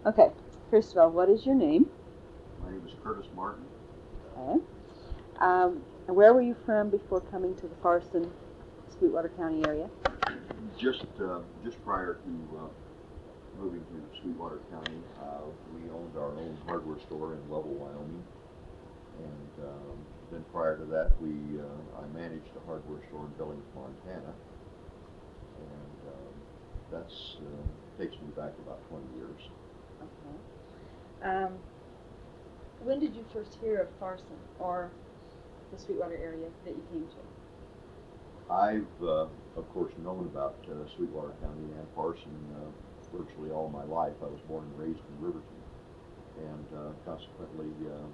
Okay, first of all, what is your name? My name is Curtis Martin. Okay. And where were you from before coming to the Farson, Sweetwater County area? Just prior to moving to Sweetwater County, we owned our own hardware store in Lovell, Wyoming, and then prior to that, I managed a hardware store in Billings, Montana, and that's takes me back about 20 years. Okay. When did you first hear of Farson or the Sweetwater area that you came to? I've, of course, known about Sweetwater County and Farson virtually all my life. I was born and raised in Riverton, and consequently,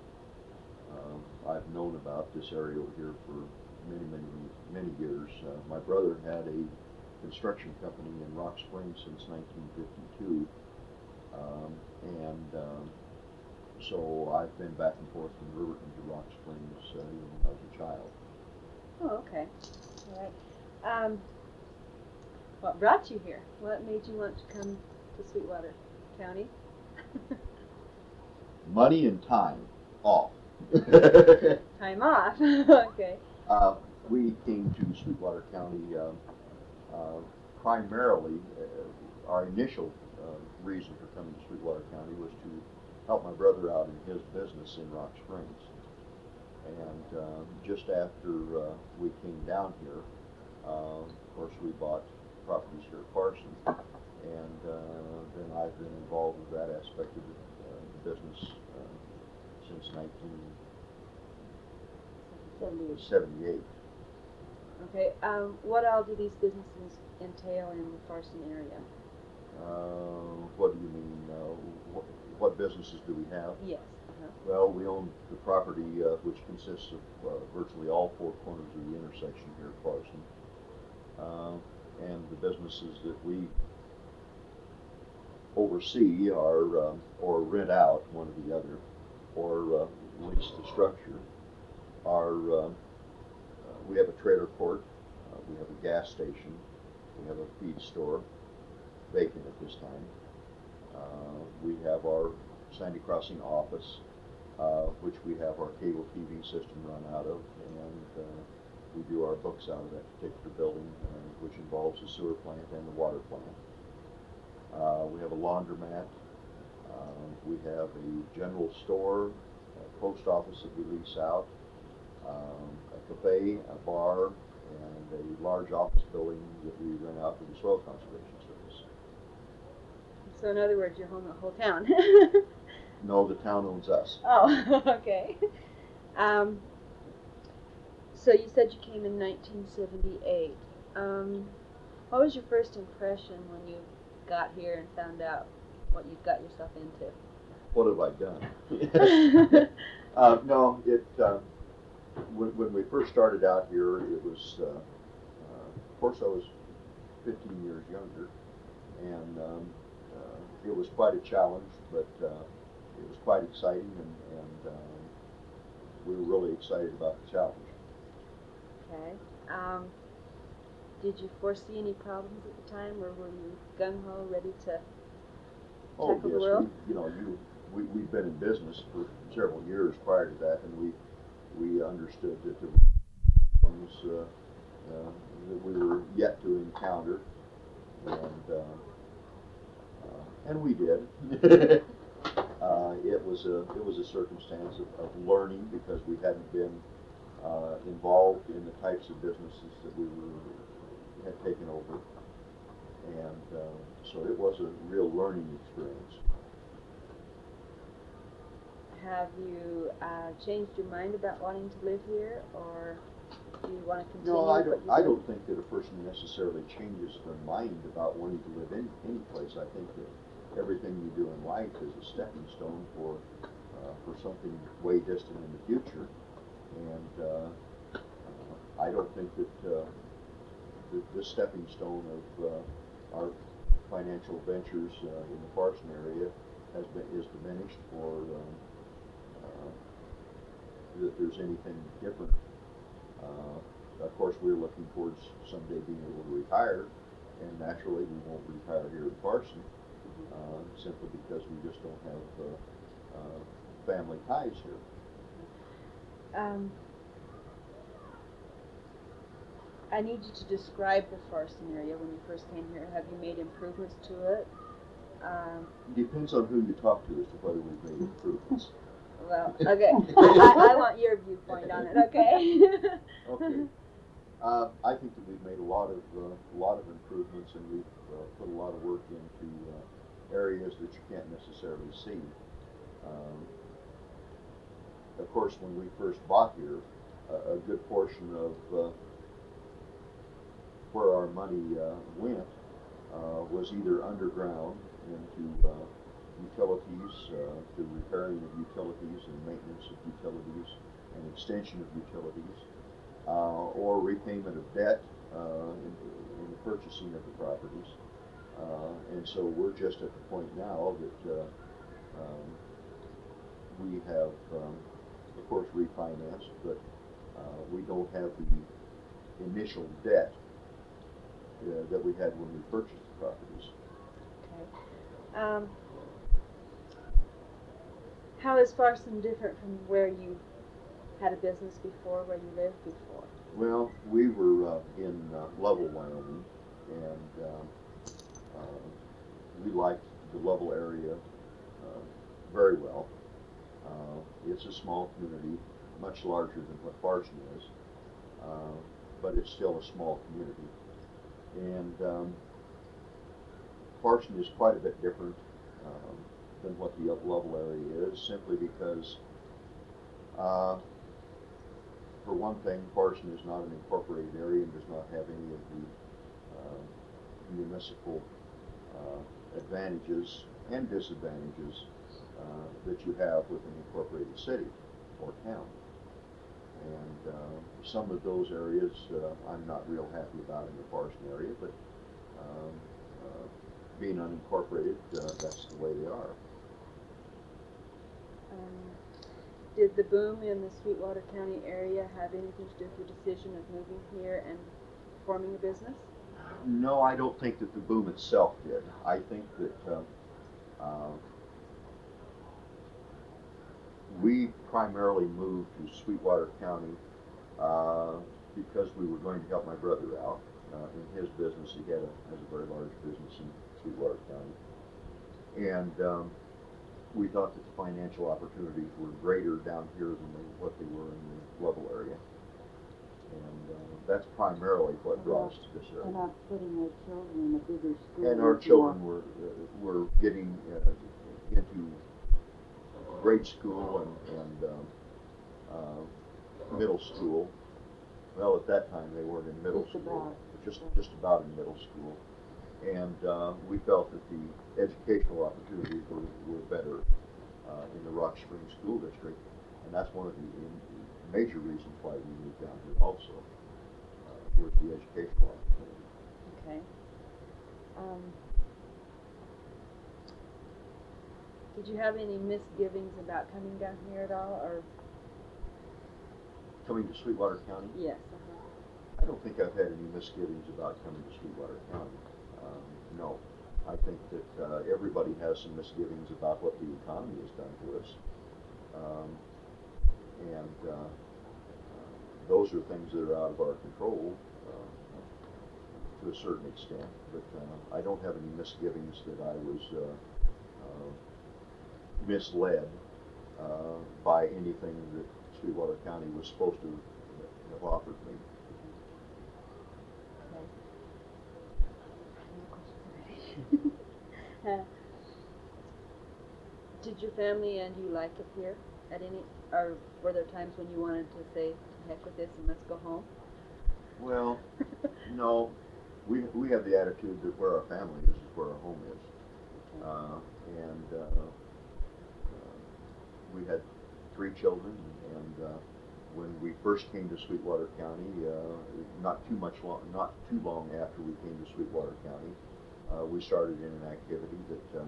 I've known about this area over here for many years. My brother had a construction company in Rock Springs since 1952, and so I've been back and forth from Riverton to Rock Springs even when I was a child. Oh, okay. All right. What brought you here? What made you want to come to Sweetwater County? Money and time off. Time off. Okay. We came to Sweetwater County primarily. Our initial reason for coming to Sweetwater County was to help my brother out in his business in Rock Springs. And just after we came down here, of course, we bought properties here at Farson, and then I've been involved with that aspect of the business since 1978. Okay. What all do these businesses entail in the Farson area? What do you mean? What businesses do we have? Yes. Well, we own the property which consists of virtually all four corners of the intersection here at Farson. And the businesses that we oversee are or rent out, one or the other, or lease the structure. We have a trailer court, we have a gas station, we have a feed store, vacant at this time. We have our Sandy Crossing office, which we have our cable TV system run out of, and we do our books out of that particular building, which involves the sewer plant and the water plant. We have a laundromat. We have a general store, a post office that we lease out, a cafe, a bar, and a large office building that we rent out to the Soil Conservation Service. So in other words, you own the whole town. No, the town owns us. Oh, okay. So you said you came in 1978. What was your first impression when you got here and found out what you got yourself into? What have I done? No, when we first started out here, it was, of course, I was 15 years younger, and it was quite a challenge, but it was quite exciting, and we were really excited about the challenge. Okay. Did you foresee any problems at the time, or were you gung-ho, ready to tackle the world? We've been in business for several years prior to that, and we understood that there were things that we were yet to encounter, and we did. It was a circumstance of learning because we hadn't been involved in the types of businesses that we had taken over, and so it was a real learning experience. Have you changed your mind about wanting to live here, or do you want to continue? No, I don't think that a person necessarily changes their mind about wanting to live in any place. I think that everything you do in life is a stepping stone for something way distant in the future, and I don't think that this stepping stone of our financial ventures in the Farson area is diminished, or that there's anything different. Of course, we're looking towards someday being able to retire, and naturally we won't retire here in Farson, simply because we just don't have family ties here. I need you to describe the Farson area when you first came here. Have you made improvements to it? Depends on who you talk to as to whether we've made improvements. Well, okay. I want your viewpoint on it. Okay. Okay. I think that we've made a lot of improvements, and we've put a lot of work into areas that you can't necessarily see. Of course, when we first bought here, a good portion of where our money went was either underground into utilities, the repairing of utilities and maintenance of utilities and extension of utilities, or repayment of debt in the purchasing of the properties. And so we're just at the point now that we have, of course, refinanced, but we don't have the initial debt that we had when we purchased the properties. Okay. How is Farson different from where you had a business before, where you lived before? Well, we were in Lovell, Wyoming, and we liked the Lovell area very well. It's a small community, much larger than what Farson is, but it's still a small community. And Farson is quite a bit different than what the Lovell area is, simply because, for one thing, Farson is not an incorporated area and does not have any of the municipal advantages and disadvantages that you have with an incorporated city or town. And some of those areas I'm not real happy about in the Farson area, but being unincorporated, that's the way they are. Did the boom in the Sweetwater County area have anything to do with your decision of moving here and forming a business? No, I don't think that the boom itself did. I think that we primarily moved to Sweetwater County because we were going to help my brother out in his business. He has a very large business in Sweetwater County, and we thought that the financial opportunities were greater down here than what they were in the Lovell area, and that's primarily what brought us to this area. And not putting our children in a bigger school. And our children were getting into grade school and middle school. Well, at that time they weren't in middle school, just about in middle school. And we felt that the educational opportunities were better in the Rock Springs School District, and that's one of the major reasons why we moved down here also, was the educational opportunity. Okay. Did you have any misgivings about coming down here at all, or? Coming to Sweetwater County? Yes. I don't think I've had any misgivings about coming to Sweetwater County. No. I think that everybody has some misgivings about what the economy has done to us. And those are things that are out of our control to a certain extent. But I don't have any misgivings that I was misled by anything that Sweetwater County was supposed to have offered me. Did your family and you like it here at any, or were there times when you wanted to say, to heck with this and let's go home? Well, no, we have the attitude that where our family is where our home is. Okay. We had 3 children, and when we first came to Sweetwater County, not too long after we came to Sweetwater County, we started in an activity that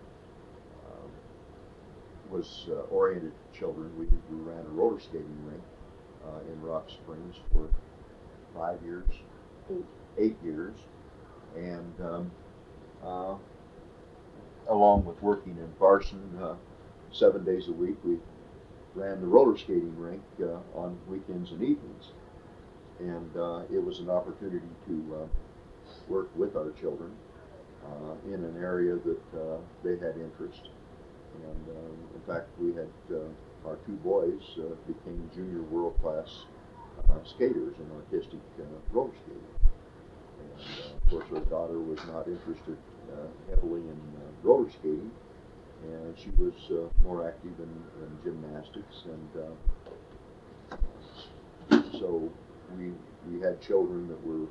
was oriented to children. We ran a roller skating rink in Rock Springs for 5 years, 8 years, and along with working in Parson 7 days a week, we ran the roller skating rink on weekends and evenings. And it was an opportunity to work with our children in an area that they had interest. And in fact, we had our two boys became junior world-class skaters in artistic roller skating. And of course, our daughter was not interested heavily in roller skating, and she was more active in gymnastics. And so we had children that were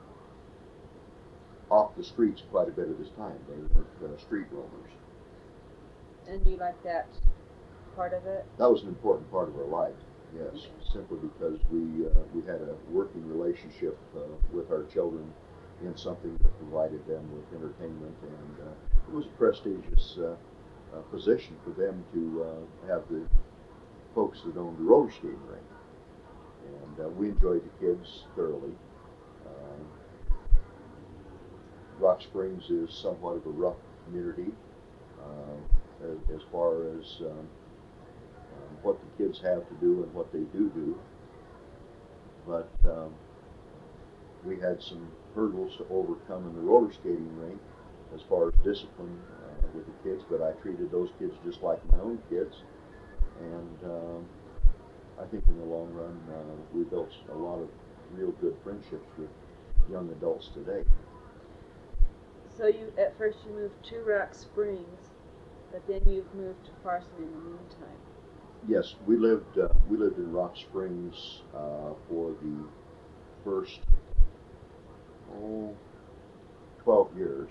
off the streets quite a bit at this time. They weren't street roamers. And you like that part of it? That was an important part of our life, yes, simply because we had a working relationship with our children in something that provided them with entertainment, and it was a prestigious position for them to have the folks that owned the roller skating rink. And we enjoyed the kids thoroughly. Rock Springs is somewhat of a rough community as far as what the kids have to do and what they do. But we had some hurdles to overcome in the roller skating rink as far as discipline with the kids, but I treated those kids just like my own kids. And I think in the long run, we built a lot of real good friendships with young adults today. So at first you moved to Rock Springs, but then you've moved to Parson in the meantime. Yes, we lived in Rock Springs for the first 12 years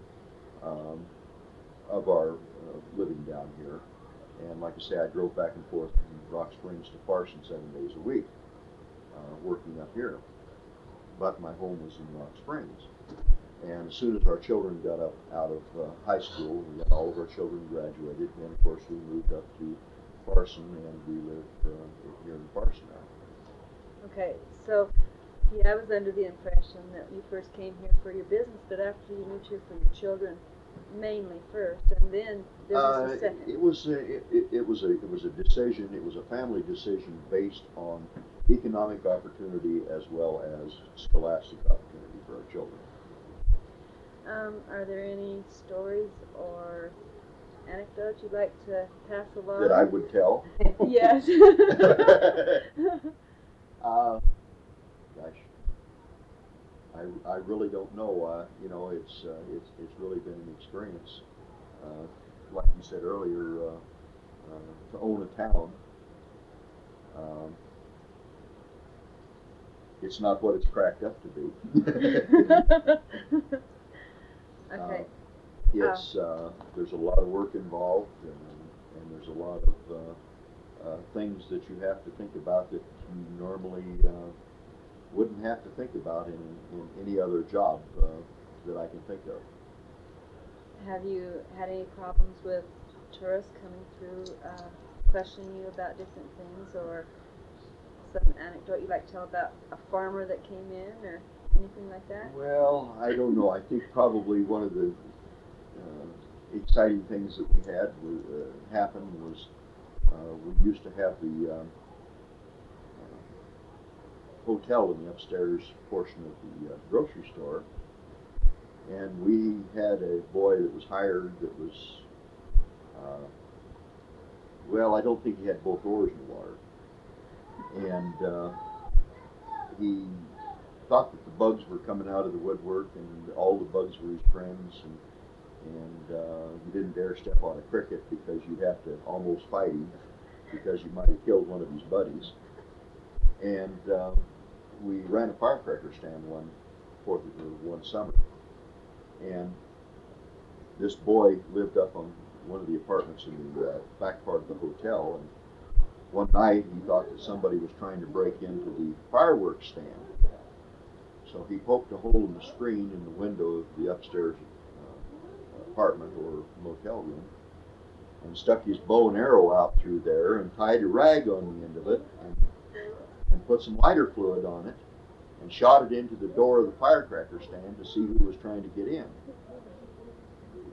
of our living down here. And like I say, I drove back and forth from Rock Springs to Parson 7 days a week, working up here. But my home was in Rock Springs. And as soon as our children got out of high school, we got all of our children graduated, and of course we moved up to Parson, and we live here in Parson now. Okay, so I was under the impression that you first came here for your business, but after you moved here for your children, mainly first, and then business second. It was a decision. It was a family decision based on economic opportunity as well as scholastic opportunity for our children. Are there any stories or anecdotes you'd like to pass along? That I would tell? Yes. Gosh, I really don't know. It's really been an experience. Like you said earlier, to own a town. It's not what it's cracked up to be. Okay. There's a lot of work involved, and there's a lot of things that you have to think about that you normally wouldn't have to think about in any other job that I can think of. Have you had any problems with tourists coming through questioning you about different things, or some anecdote you'd like to tell about a farmer that came in, or anything like that? Well, I don't know. I think probably one of the exciting things that we had happen was we used to have the hotel in the upstairs portion of the grocery store, and we had a boy that was hired that was, well, I don't think he had both oars in the water, and he thought that the bugs were coming out of the woodwork, and all the bugs were his friends, and you didn't dare step on a cricket because you'd have to almost fight him because you might have killed one of his buddies. And we ran a firecracker stand one summer, and this boy lived up on one of the apartments in the back part of the hotel, and one night he thought that somebody was trying to break into the fireworks stand. So he poked a hole in the screen in the window of the upstairs apartment or motel room and stuck his bow and arrow out through there and tied a rag on the end of it and put some lighter fluid on it and shot it into the door of the firecracker stand to see who was trying to get in. And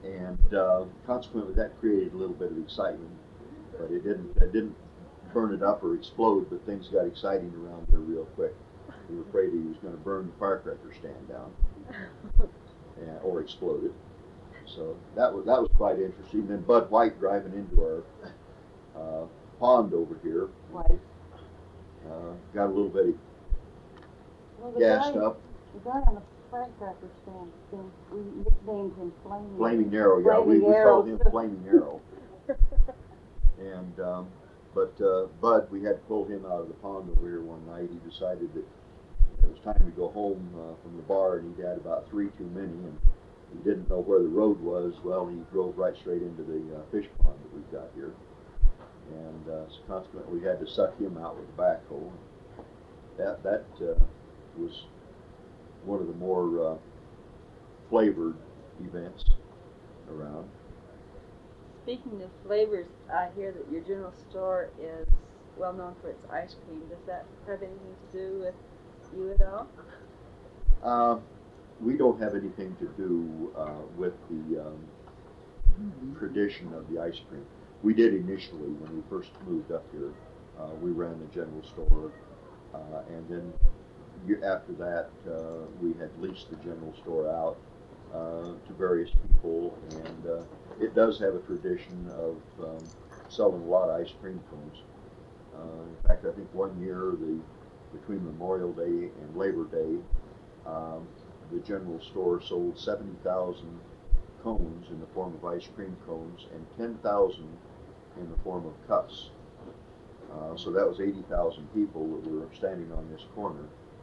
consequently that created a little bit of excitement, but it didn't burn it up or explode, but things got exciting around there real quick. We were afraid he was going to burn the firecracker stand down or explode it. So that was quite interesting. Then Bud White driving into our pond over here White. got a little bit Well, gassed up. The guy on the firecracker stand, we nicknamed him Flaming. Flaming Arrow, yeah, we called him Flaming Arrow. And but Bud, we had to pull him out of the pond over here one night. He decided that it was time to go home from the bar, and he'd had about 3 too many, and he didn't know where the road was. Well, he drove right straight into the fish pond that we've got here, and so consequently we had to suck him out with a backhoe. That was one of the more flavored events around. Speaking of flavors, I hear that your general store is well known for its ice cream. Does that have anything to do with you at all? We don't have anything to do with the tradition of the ice cream. We did initially when we first moved up here. We ran the general store, and then after that we had leased the general store out to various people, and it does have a tradition of selling a lot of ice cream cones. In fact, I think one year, between Memorial Day and Labor Day, the general store sold 70,000 cones in the form of ice cream cones and 10,000 in the form of cups. So that was 80,000 people that were standing on this corner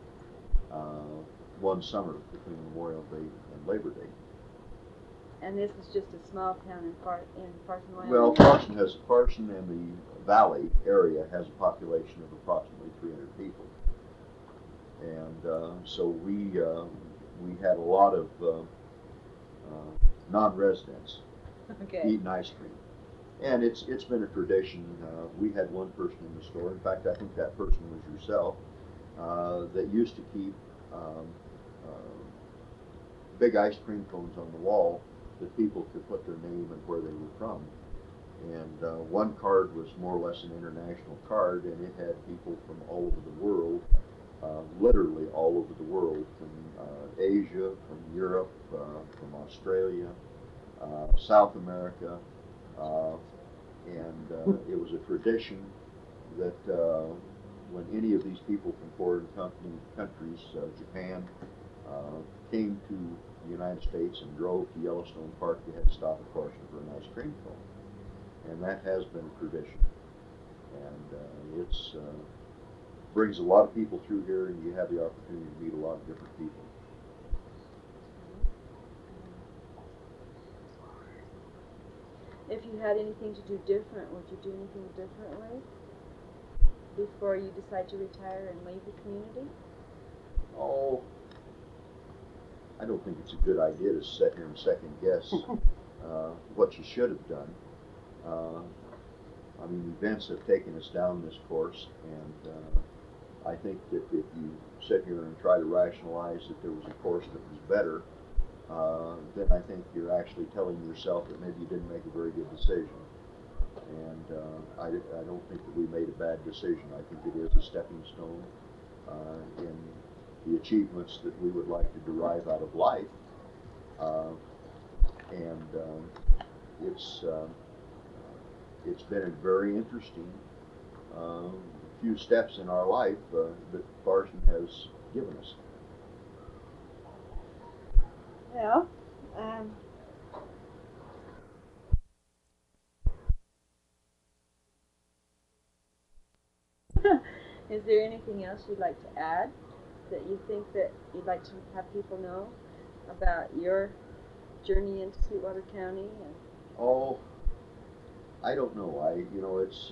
one summer between Memorial Day and Labor Day. And this is just a small town in Parson, Wyoming? Well, Parson and the Valley area has a population of approximately 300 people. And so we had a lot of non-residents eating ice cream. And it's been a tradition. We had one person in the store, in fact I think that person was yourself, that used to keep big ice cream cones on the wall that people could put their name and where they were from. And one card was more or less an international card, and it had people from all over the world, literally all over the world, from Asia, from Europe, from Australia, South America, and it was a tradition that when any of these people from foreign countries, Japan, came to the United States and drove to Yellowstone Park, they had to stop at Parson for an ice cream cone. And that has been a tradition. And it's brings a lot of people through here, and you have the opportunity to meet a lot of different people. If you had anything to do different, would you do anything differently before you decide to retire and leave the community? Oh, I don't think it's a good idea to sit here and second guess what you should have done. I mean, events have taken us down this course, and I think that if you sit here and try to rationalize that there was a course that was better, then I think you're actually telling yourself that maybe you didn't make a very good decision. And I don't think that we made a bad decision. I think it is a stepping stone in the achievements that we would like to derive out of life. It's been a very interesting few steps in our life that Parson has given us. Yeah. Is there anything else you'd like to add that you think that you'd like to have people know about your journey into Sweetwater County? Oh, I don't know. It's.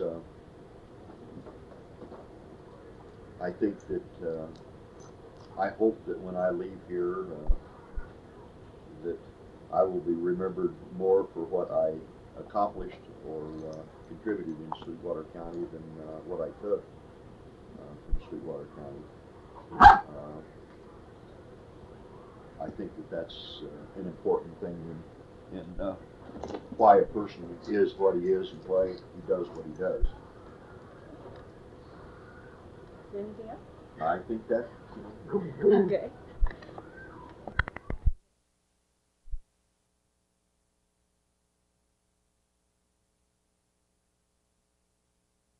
I think that I hope that when I leave here, that I will be remembered more for what I accomplished or contributed in Sweetwater County than what I took from Sweetwater County. I think that that's an important thing in why a person is what he is and why he does what he does. Is there anything else? I think that, Okay.